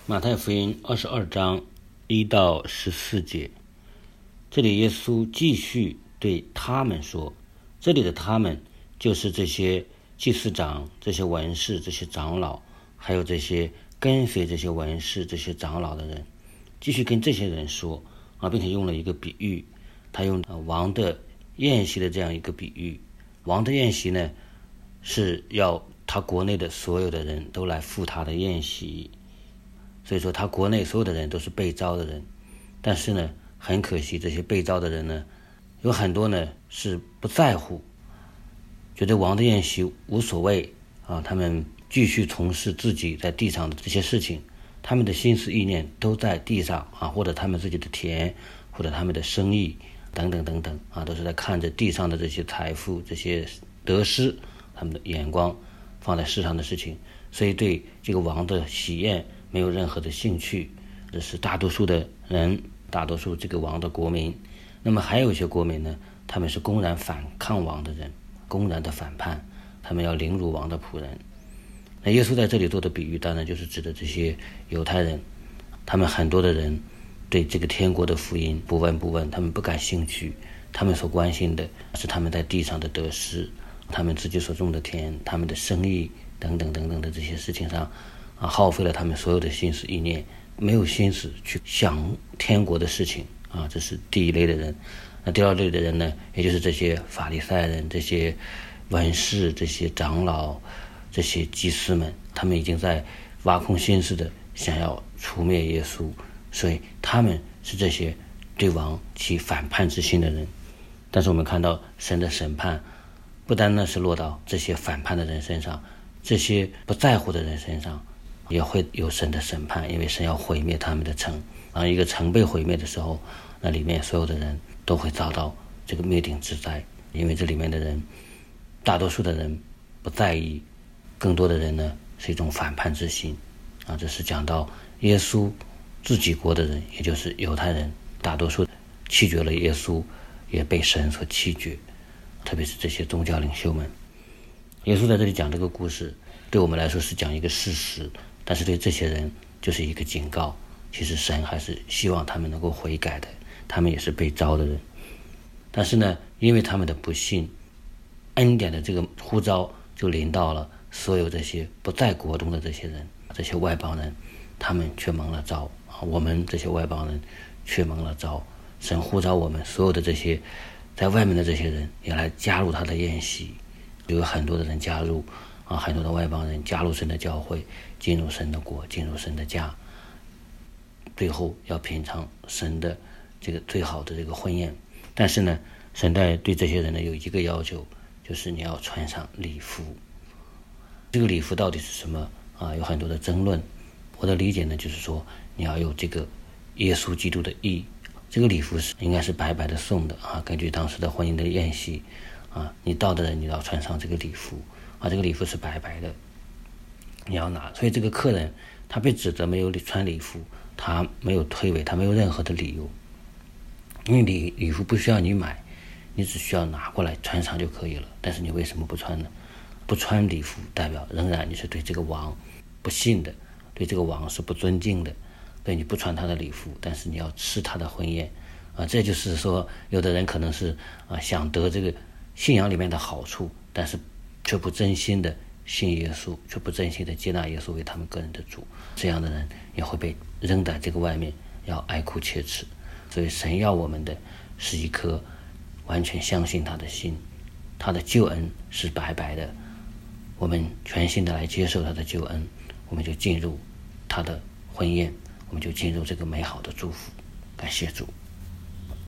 马太福音22章1到14节，这里耶稣继续对他们说，这里的他们就是这些祭司长、这些文士、这些长老，还有这些跟随这些文士、这些长老的人，继续跟这些人说并且用了一个比喻，他用王的宴席的这样一个比喻。王的宴席呢，是要他国内的所有的人都来赴他的宴席，所以说他国内所有的人都是被召的人。但是呢，很可惜，这些被召的人呢，有很多呢是不在乎，觉得王的宴席无所谓他们继续从事自己在地上的这些事情，他们的心思意念都在地上或者他们自己的田，或者他们的生意等等等等都是在看着地上的这些财富、这些得失，他们的眼光放在世上的事情，所以对这个王的喜宴没有任何的兴趣。这是大多数的人，大多数这个王的国民。那么还有一些国民呢，他们是公然反抗王的人，公然的反叛，他们要凌辱王的仆人。那耶稣在这里做的比喻，当然就是指的这些犹太人，他们很多的人对这个天国的福音不闻不问，他们不感兴趣，他们所关心的是他们在地上的得失，他们自己所种的田，他们的生意等等等等的这些事情上耗费了他们所有的心思意念，没有心思去想天国的事情这是第一类的人。那第二类的人呢，也就是这些法利赛人、这些文士、这些长老、这些祭司们，他们已经在挖空心思的想要除灭耶稣，所以他们是这些对王起反叛之心的人。但是我们看到神的审判不单呢是落到这些反叛的人身上，这些不在乎的人身上也会有神的审判，因为神要毁灭他们的城。一个城被毁灭的时候，那里面所有的人都会遭到这个灭顶之灾，因为这里面的人，大多数的人不在意，更多的人呢是一种反叛之心这是讲到耶稣自己国的人，也就是犹太人，大多数弃绝了耶稣，也被神所弃绝，特别是这些宗教领袖们。耶稣在这里讲这个故事，对我们来说是讲一个事实，但是对这些人就是一个警告。其实神还是希望他们能够悔改的，他们也是被召的人。但是呢，因为他们的不信，恩典的这个呼召就临到了所有这些不在国中的这些人，这些外邦人，他们却蒙了召我们这些外邦人却蒙了召。神呼召我们所有的这些在外面的这些人也来加入他的宴席，有很多的人加入很多的外邦人加入神的教会，进入神的国，进入神的家，最后要品尝神的这个最好的这个婚宴。但是呢，神对这些人呢有一个要求，就是你要穿上礼服。这个礼服到底是什么有很多的争论。我的理解呢，就是说你要有这个耶稣基督的义。这个礼服应该是白白的送的根据当时的婚姻的宴席你到的人你要穿上这个礼服这个礼服是白白的，你要拿。所以这个客人他被指责没有穿礼服，他没有推诿，他没有任何的理由，因为礼服不需要你买，你只需要拿过来穿上就可以了。但是你为什么不穿呢？不穿礼服代表仍然你是对这个王不信的，对这个王是不尊敬的，所以你不穿他的礼服，但是你要吃他的婚宴这就是说有的人可能是想得这个信仰里面的好处，但是却不真心的信耶稣，却不真心的接纳耶稣为他们个人的主，这样的人也会被扔在这个外面，要哀哭切齿。所以神要我们的是一颗完全相信他的心，他的救恩是白白的，我们全心的来接受他的救恩，我们就进入他的婚宴，我们就进入这个美好的祝福。感谢主。